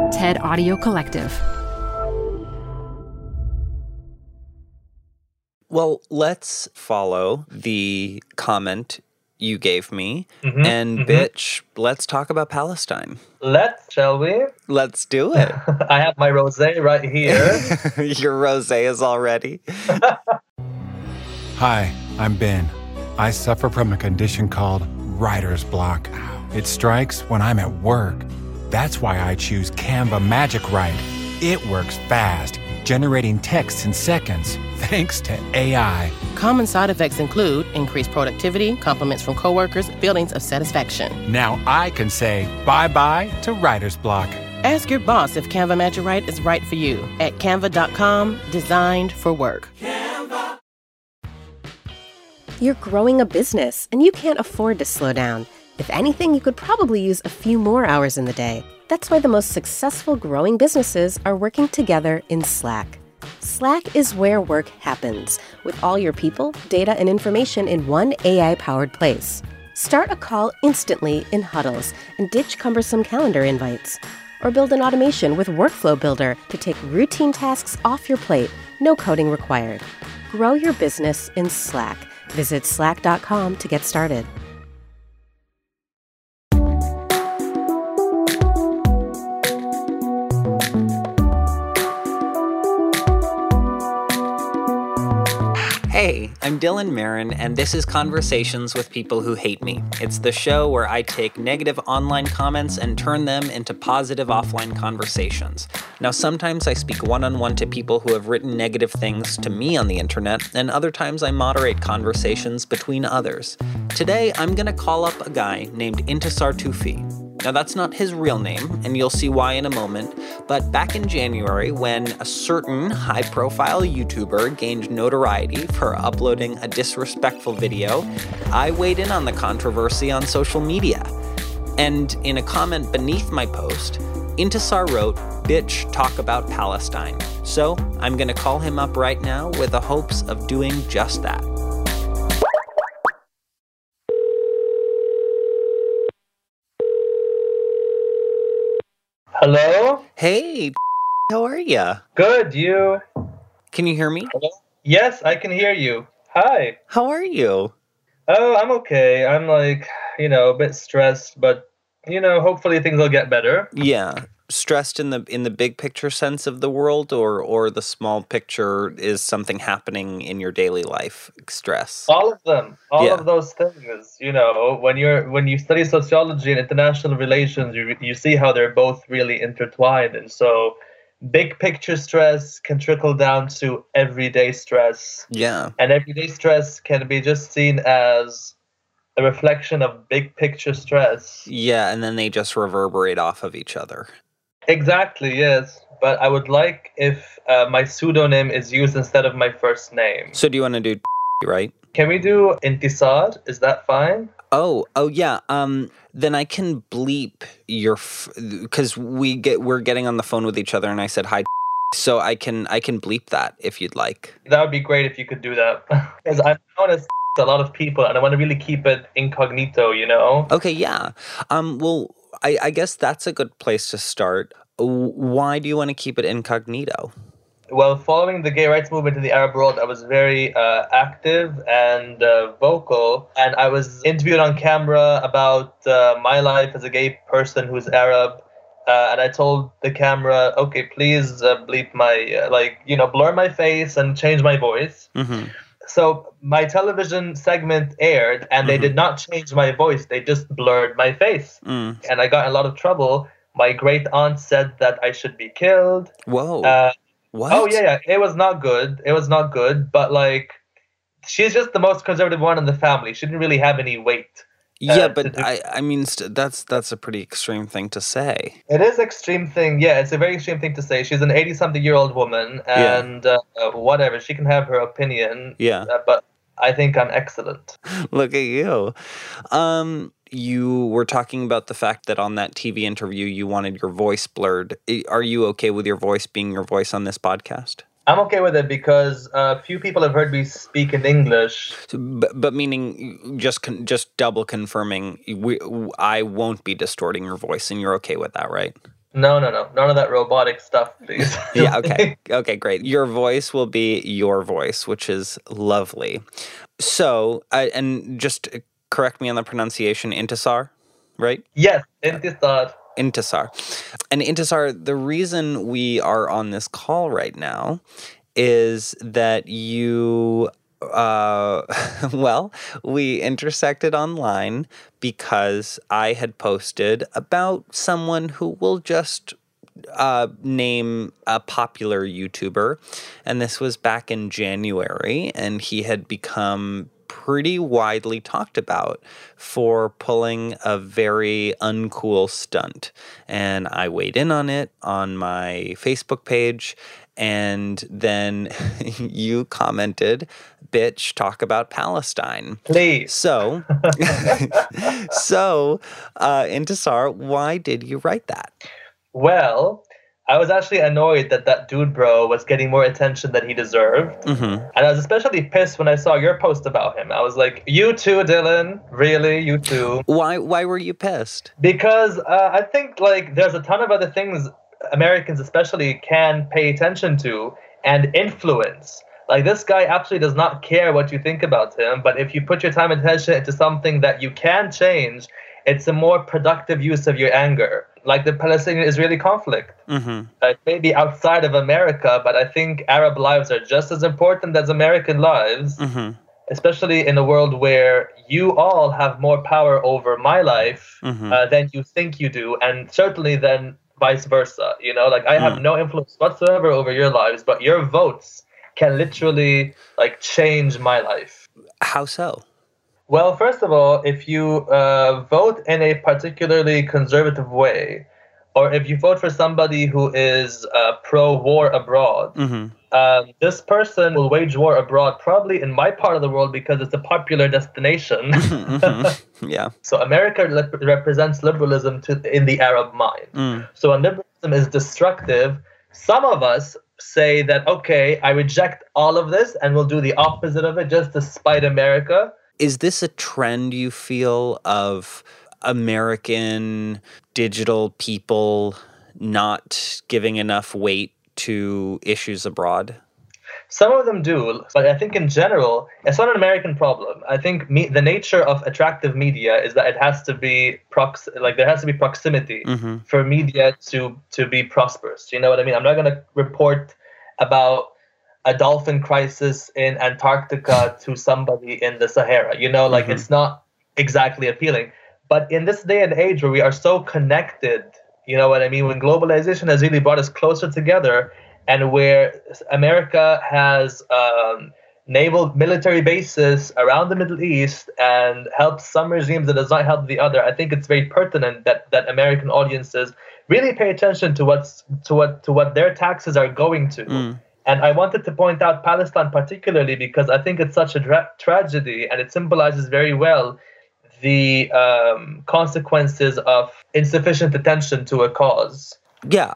TED Audio Collective. Well, let's follow the comment you gave me. Bitch, let's talk about Palestine. Shall we? Let's do it. I have my rosé right here. Your rosé is all ready. Hi, I'm Ben. I suffer from a condition called writer's block. It strikes when I'm at work. That's why I choose Canva Magic Write. It works fast, generating texts in seconds, thanks to AI. Common side effects include increased productivity, compliments from coworkers, feelings of satisfaction. Now I can say bye-bye to writer's block. Ask your boss if Canva Magic Write is right for you at canva.com, designed for work. Canva. You're growing a business, and you can't afford to slow down. If anything, you could probably use a few more hours in the day. That's why the most successful growing businesses are working together in Slack. Slack is where work happens, with all your people, data, and information in one AI-powered place. Start a call instantly in huddles and ditch cumbersome calendar invites. Or build an automation with Workflow Builder to take routine tasks off your plate, no coding required. Grow your business in Slack. Visit slack.com to get started. Hey, I'm Dylan Marin, and this is Conversations with People Who Hate Me. It's the show where I take negative online comments and turn them into positive offline conversations. Now, sometimes I speak one-on-one to people who have written negative things to me on the internet, and other times I moderate conversations between others. Today, I'm going to call up a guy named Intisar Toufi. Now, that's not his real name, and you'll see why in a moment, but back in January, when a certain high-profile YouTuber gained notoriety for uploading a disrespectful video, I weighed in on the controversy on social media. And in a comment beneath my post, Intisar wrote, "Bitch, talk about Palestine." So I'm going to call him up right now with the hopes of doing just that. Hello? Hey, how are ya? Good, you? Can you hear me? Hello? Yes, I can hear you. Hi. How are you? Oh, I'm okay. I'm a bit stressed, but, hopefully things will get better. Yeah. Stressed in the big picture sense of the world, or the small picture is something happening in your daily life stress? All of them. All of those things. When you study sociology and international relations, you see how they're both really intertwined. And so big picture stress can trickle down to everyday stress. Yeah. And everyday stress can be just seen as a reflection of big picture stress. Yeah, and then they just reverberate off of each other. Exactly, yes. But I would like if my pseudonym is used instead of my first name. So do you want to do right? Can we do Intisar? Is that fine? Oh yeah. Then I can bleep your because we're getting on the phone with each other, and I said hi. So I can bleep that if you'd like. That would be great if you could do that. Because I'm known as a lot of people, and I want to really keep it incognito. Okay, yeah. Well, I guess that's a good place to start. Why do you want to keep it incognito? Well, following the gay rights movement in the Arab world, I was very active and vocal, and I was interviewed on camera about my life as a gay person who's Arab, and I told the camera, okay, please bleep my, blur my face and change my voice. Mm-hmm. So my television segment aired, and they did not change my voice. They just blurred my face. And I got in a lot of trouble. My great aunt said that I should be killed. Whoa. What? Oh, yeah. It was not good. But, she's just the most conservative one in the family. She didn't really have any weight. Yeah, but I mean, that's a pretty extreme thing to say. It is extreme thing. Yeah, it's a very extreme thing to say. She's an 80-something-year-old woman, and whatever. She can have her opinion. Yeah. But I think I'm excellent. Look at you. You were talking about the fact that on that TV interview you wanted your voice blurred. Are you okay with your voice being your voice on this podcast? I'm okay with it because few people have heard me speak in English. But meaning, just double confirming, I won't be distorting your voice, and you're okay with that, right? No. None of that robotic stuff, please. Yeah, okay. Okay, great. Your voice will be your voice, which is lovely. So, and just correct me on the pronunciation, Intisar, right? Yes, Intisar. Intisar. And Intisar, the reason we are on this call right now is that you, well, we intersected online because I had posted about someone who will just name a popular YouTuber. And this was back in January, and he had become pretty widely talked about for pulling a very uncool stunt. And I weighed in on it on my Facebook page, and then you commented, "Bitch, talk about Palestine." Please. So, Intisar, why did you write that? Well, I was actually annoyed that dude bro was getting more attention than he deserved. Mm-hmm. And I was especially pissed when I saw your post about him. I was like, you too, Dylan? Really? You too? Why were you pissed? Because I think like there's a ton of other things Americans especially can pay attention to and influence. Like, this guy absolutely does not care what you think about him, but if you put your time and attention into something that you can change, it's a more productive use of your anger. Like the Palestinian-Israeli conflict. Mm-hmm. It may be outside of America, but I think Arab lives are just as important as American lives, Mm-hmm. especially in a world where you all have more power over my life than you think you do, and certainly than vice versa. You know, like I have no influence whatsoever over your lives, but your votes can literally like change my life. How so? Well, first of all, if you vote in a particularly conservative way, or if you vote for somebody who is pro-war abroad, this person will wage war abroad probably in my part of the world because it's a popular destination. Yeah. So America represents liberalism in the Arab mind. So when liberalism is destructive, some of us say that, okay, I reject all of this and we'll do the opposite of it just to spite America. Is this a trend you feel of American digital people not giving enough weight to issues abroad? Some of them do, but I think in general, it's not an American problem. I think the nature of attractive media is that it has to be there has to be proximity for media to be prosperous. You know what I mean? I'm not going to report about a dolphin crisis in Antarctica to somebody in the Sahara. You know, like it's not exactly appealing. But in this day and age where we are so connected, you know what I mean? When globalization has really brought us closer together, and where America has naval military bases around the Middle East and helps some regimes that does not help the other, I think it's very pertinent that American audiences really pay attention to what their taxes are going to. And I wanted to point out Palestine particularly because I think it's such a tragedy, and it symbolizes very well the consequences of insufficient attention to a cause. Yeah,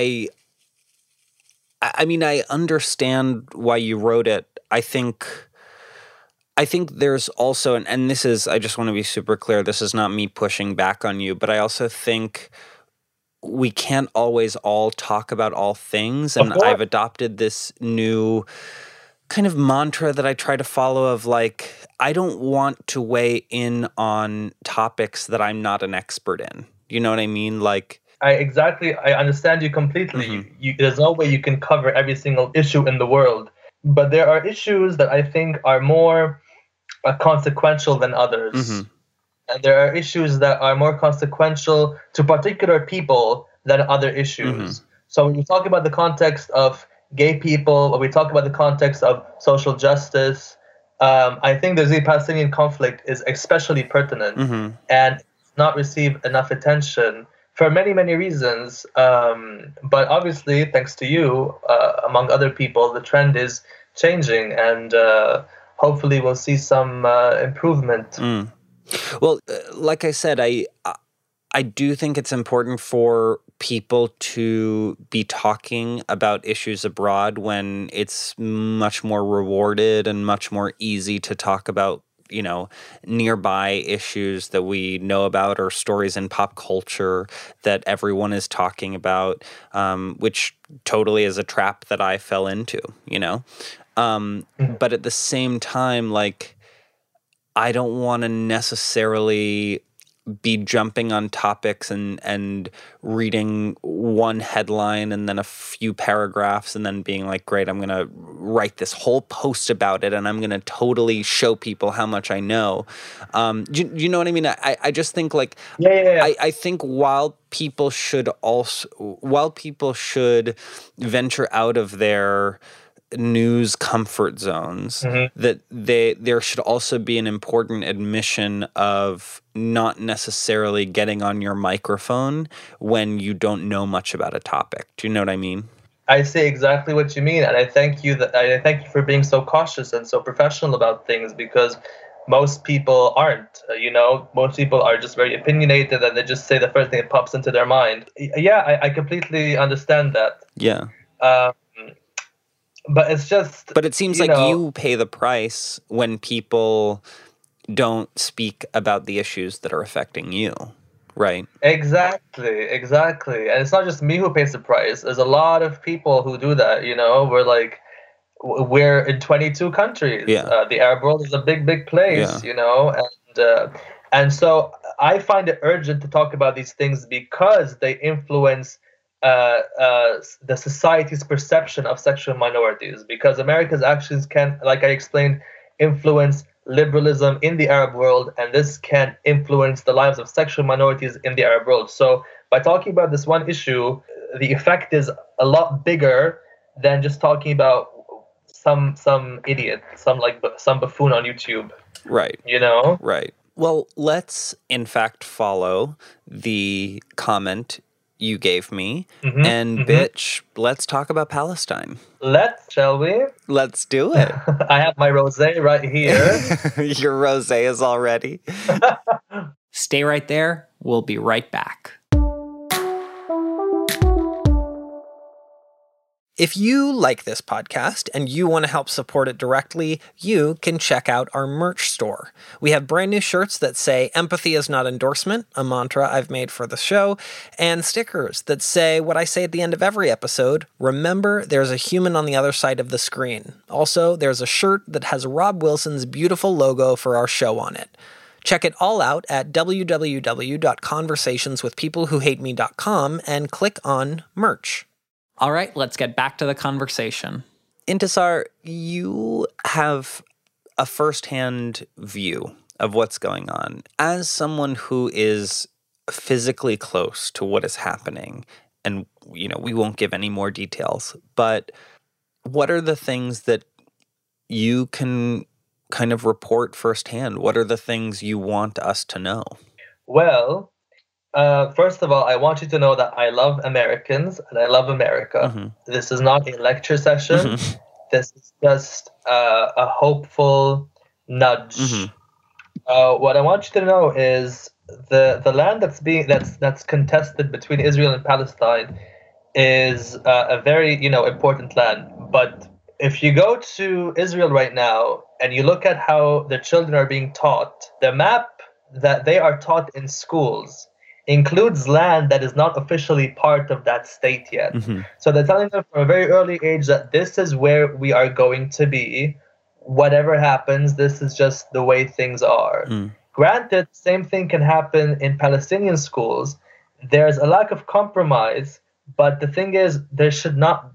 I mean, I understand why you wrote it. I think there's also, and this is, I just want to be super clear, this is not me pushing back on you, but I also think we can't always all talk about all things. And I've adopted this new kind of mantra that I try to follow of like, I don't want to weigh in on topics that I'm not an expert in. You know what I mean? Like, I understand you completely. There's no way you can cover every single issue in the world. But there are issues that I think are more consequential than others. And there are issues that are more consequential to particular people than other issues. So when we talk about the context of gay people, or we talk about the context of social justice, I think the Israeli-Palestinian conflict is especially pertinent and not receive enough attention for many, many reasons. But obviously, thanks to you, among other people, the trend is changing, and hopefully we'll see some improvement. Well, like I said, I do think it's important for people to be talking about issues abroad when it's much more rewarded and much more easy to talk about nearby issues that we know about or stories in pop culture that everyone is talking about, which totally is a trap that I fell into, But at the same time, like, I don't want to necessarily be jumping on topics and reading one headline and then a few paragraphs and then being like, great, I'm going to write this whole post about it and I'm going to totally show people how much I know. Do you know what I mean? I just think like, I think while people should venture out of their news comfort zones, that there should also be an important admission of not necessarily getting on your microphone when you don't know much about a topic. Do you know what I mean? I see exactly what you mean, and I thank you for being so cautious and so professional about things, because most people aren't. Most people are just very opinionated and they just say the first thing that pops into their mind. Yeah, I completely understand that. Yeah. But it's just... But it seems like you pay the price when people don't speak about the issues that are affecting you, right? Exactly. And it's not just me who pays the price. There's a lot of people who do that, we're in 22 countries. Yeah. The Arab world is a big, big place, and so I find it urgent to talk about these things because they influence the society's perception of sexual minorities, because America's actions can, like I explained, influence liberalism in the Arab world, and this can influence the lives of sexual minorities in the Arab world. So by talking about this one issue, the effect is a lot bigger than just talking about some idiot, some buffoon on YouTube. Right. Right. Well, let's in fact follow the comment you gave me, bitch, let's talk about Palestine. Shall we? Let's do it. I have my rosé right here. Your rosé is all ready. Stay right there. We'll be right back. If you like this podcast and you want to help support it directly, you can check out our merch store. We have brand new shirts that say "Empathy is not endorsement," a mantra I've made for the show, and stickers that say what I say at the end of every episode: remember, there's a human on the other side of the screen. Also, there's a shirt that has Rob Wilson's beautiful logo for our show on it. Check it all out at www.conversationswithpeoplewhohateme.com and click on merch. All right, let's get back to the conversation. Intisar, you have a firsthand view of what's going on. As someone who is physically close to what is happening, and we won't give any more details, but what are the things that you can kind of report firsthand? What are the things you want us to know? Well, first of all, I want you to know that I love Americans and I love America. This is not a lecture session. This is just a hopeful nudge. What I want you to know is the land that's contested between Israel and Palestine is a very important land. But if you go to Israel right now and you look at how the children are being taught, the map that they are taught in schools includes land that is not officially part of that state yet. So they're telling them from a very early age that this is where we are going to be. Whatever happens, this is just the way things are. Granted, same thing can happen in Palestinian schools. There's a lack of compromise, but the thing is, there should not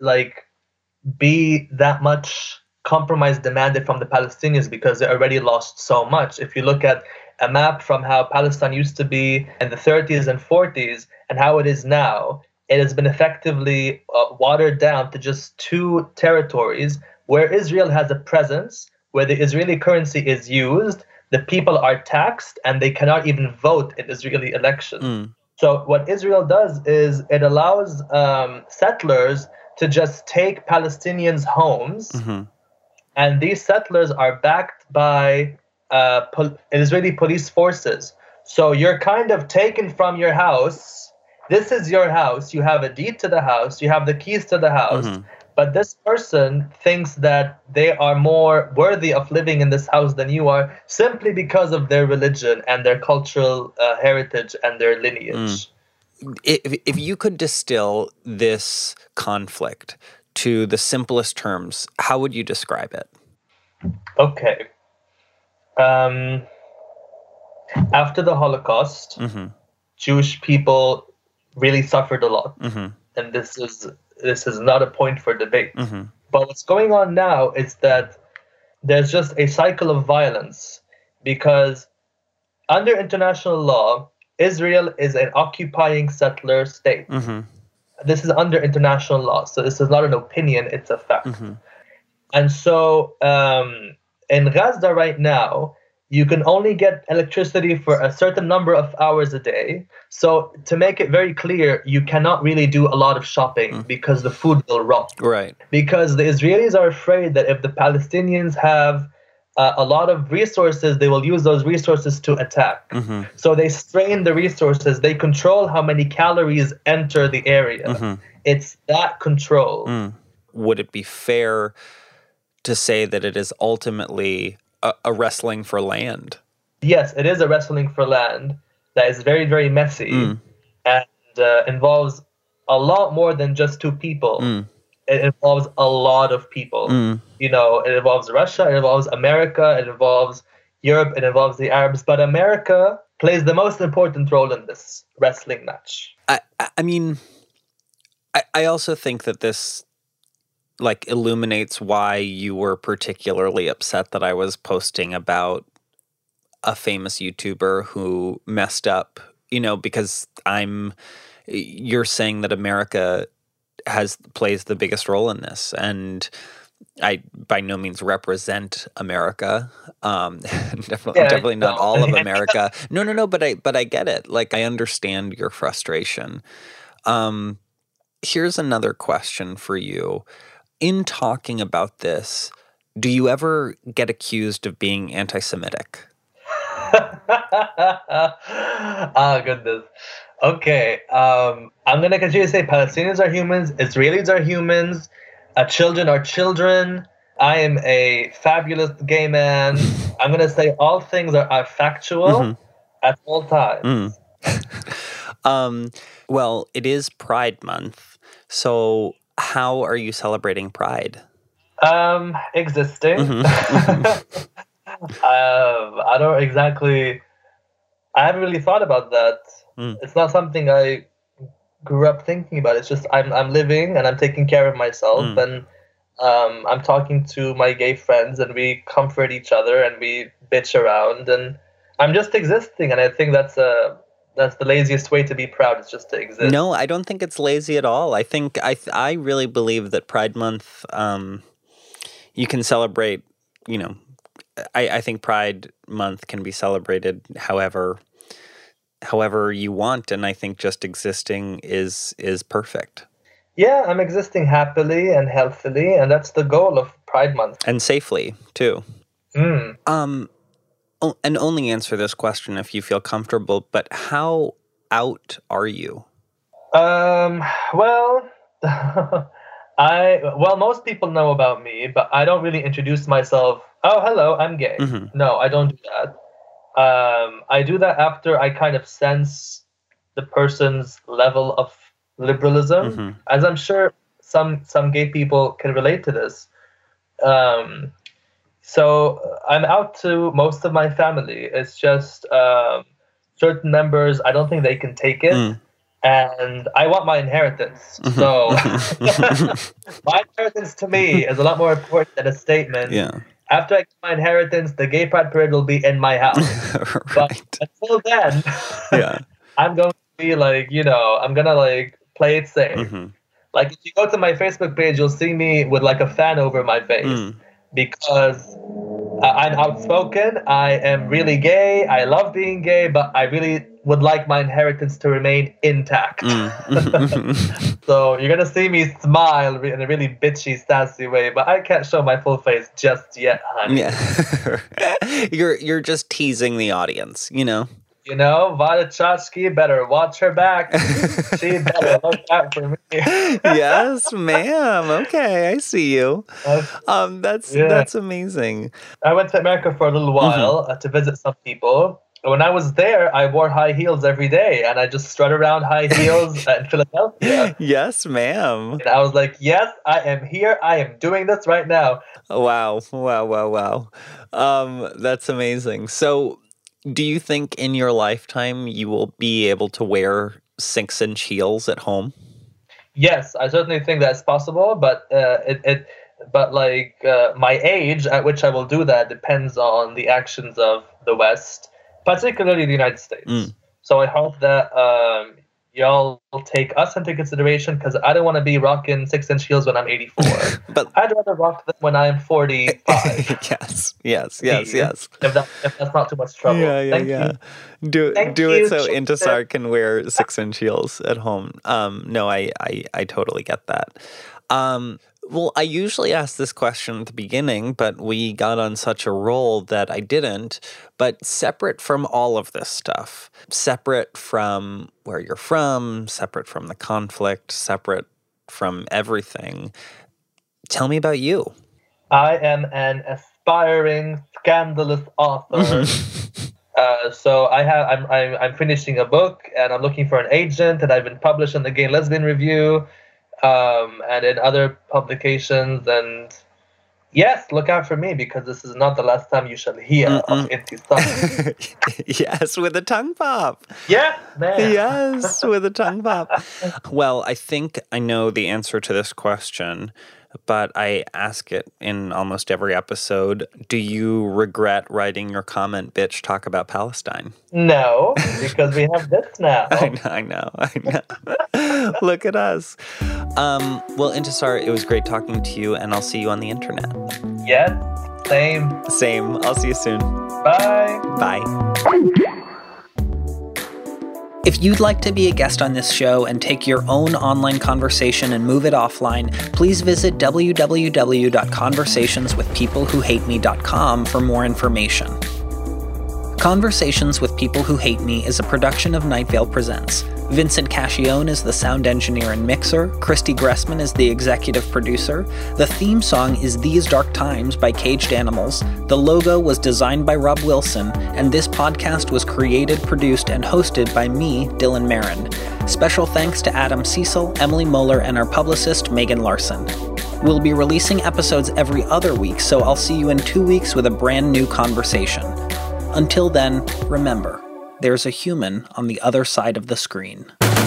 be that much compromise demanded from the Palestinians because they already lost so much. If you look at a map from how Palestine used to be in the 30s and 40s and how it is now, it has been effectively watered down to just 2 territories where Israel has a presence, where the Israeli currency is used, the people are taxed, and they cannot even vote in Israeli elections. So what Israel does is it allows settlers to just take Palestinians' homes, and these settlers are backed by Israeli police forces. So you're kind of taken from your house. This is your house. You have a deed to the house. You have the keys to the house. But this person thinks that they are more worthy of living in this house than you are simply because of their religion and their cultural heritage and their lineage. If you could distill this conflict to the simplest terms, how would you describe it? Okay. After the Holocaust, Jewish people really suffered a lot, and this is not a point for debate. But what's going on now is that there's just a cycle of violence, because under international law, Israel is an occupying settler state. This is under international law, so this is not an opinion, it's a fact. And so in Gaza right now, you can only get electricity for a certain number of hours a day. So to make it very clear, you cannot really do a lot of shopping because the food will rot. Right. Because the Israelis are afraid that if the Palestinians have a lot of resources, they will use those resources to attack. So they strain the resources. They control how many calories enter the area. It's that control. Would it be fair to say that it is ultimately a wrestling for land? Yes, it is a wrestling for land that is very, very messy and involves a lot more than just two people. It involves a lot of people. You know, it involves Russia, it involves America, it involves Europe, it involves the Arabs. But America plays the most important role in this wrestling match. I mean, I also think that this like illuminates why you were particularly upset that I was posting about a famous YouTuber who messed up, you know, because you're saying that America plays the biggest role in this, and I by no means represent America. Definitely not all of America. No, but I get it. Like, I understand your frustration. Here's another question for you. In talking about this, do you ever get accused of being anti-Semitic? Goodness. Okay. I'm going to continue to say Palestinians are humans, Israelis are humans, children are children. I am a fabulous gay man. I'm going to say all things are factual at all times. Well, it is Pride Month, so how are you celebrating Pride? Existing. I don't exactly. I haven't really thought about that. It's not something I grew up thinking about. It's just I'm living and I'm taking care of myself, and I'm talking to my gay friends, and we comfort each other and we bitch around, and I'm just existing. And I think that's the laziest way to be proud, is just to exist. No, I don't think it's lazy at all. I think I really believe that Pride Month, you can celebrate, you know, I think Pride Month can be celebrated however you want, and I think just existing is perfect. Yeah, I'm existing happily and healthily, and that's the goal of Pride Month. And safely, too. And only answer this question if you feel comfortable, but how out are you? Well, most people know about me, but I don't really introduce myself. Oh, hello, I'm gay. No, I don't do that. I do that after I kind of sense the person's level of liberalism, as I'm sure some gay people can relate to this. So I'm out to most of my family. It's just certain members, I don't think they can take it. And I want my inheritance. So my inheritance to me is a lot more important than a statement. Yeah. After I get my inheritance, the gay pride parade will be in my house. Right. But until then, yeah, I'm going to be like, you know, I'm going to like play it safe. Like if you go to my Facebook page, you'll see me with like a fan over my face. Because I'm outspoken, I am really gay, I love being gay, but I really would like my inheritance to remain intact. So you're going to see me smile in a really bitchy, sassy way, but I can't show my full face just yet, honey. Yeah. You're just teasing the audience, you know? You know, Vadachatsky better watch her back. She better look out for me. Yes, ma'am. Okay, I see you. That's amazing. I went to America for a little while to visit some people. When I was there, I wore high heels every day, and I just strut around high heels in Philadelphia. Yes, ma'am. And I was like, yes, I am here. I am doing this right now. Wow. That's amazing. So, do you think in your lifetime you will be able to wear 6-inch heels at home? Yes, I certainly think that's possible, but my age at which I will do that depends on the actions of the West, particularly the United States. So I hope that y'all take us into consideration, because I don't want to be rocking 6-inch heels when I'm 84. But I'd rather rock them when I'm 45. Yes. If that's not too much trouble. Yeah. Do it so Intisar can wear 6-inch heels at home. No, I totally get that. Well, I usually ask this question at the beginning, but we got on such a roll that I didn't. But separate from all of this stuff, separate from where you're from, separate from the conflict, separate from everything, tell me about you. I am an aspiring, scandalous author. So I'm finishing a book, and I'm looking for an agent, and I've been published in the Gay Lesbian Review. And in other publications, and yes, look out for me, because this is not the last time you shall hear of Intisar. Yes, with a tongue pop. Yeah, man. Yes, with a tongue pop. Well, I think I know the answer to this question, but I ask it in almost every episode. Do you regret writing your comment, bitch, talk about Palestine? No, because we have this now. I know. Look at us. Well, Intisar, it was great talking to you, and I'll see you on the internet. Yes, same. I'll see you soon. Bye. Bye. If you'd like to be a guest on this show and take your own online conversation and move it offline, please visit www.conversationswithpeoplewhohateme.com for more information. Conversations with People Who Hate Me is a production of Night Vale Presents. Vincent Cascione is the sound engineer and mixer. Christy Gressman is the executive producer. The theme song is These Dark Times by Caged Animals. The logo was designed by Rob Wilson, and this podcast was created, produced, and hosted by me, Dylan Marin. Special thanks to Adam Cecil, Emily Moeller, and our publicist, Megan Larson. We'll be releasing episodes every other week, so I'll see you in 2 weeks with a brand new conversation. Until then, remember, there's a human on the other side of the screen.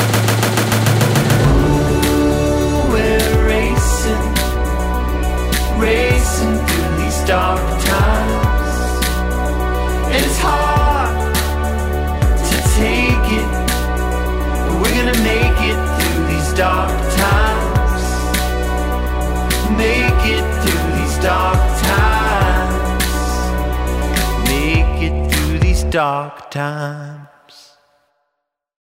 We're racing through these dark times. And it's hard to take it, but we're gonna make it through these dark times. Make it through these dark times. Make it through these dark times.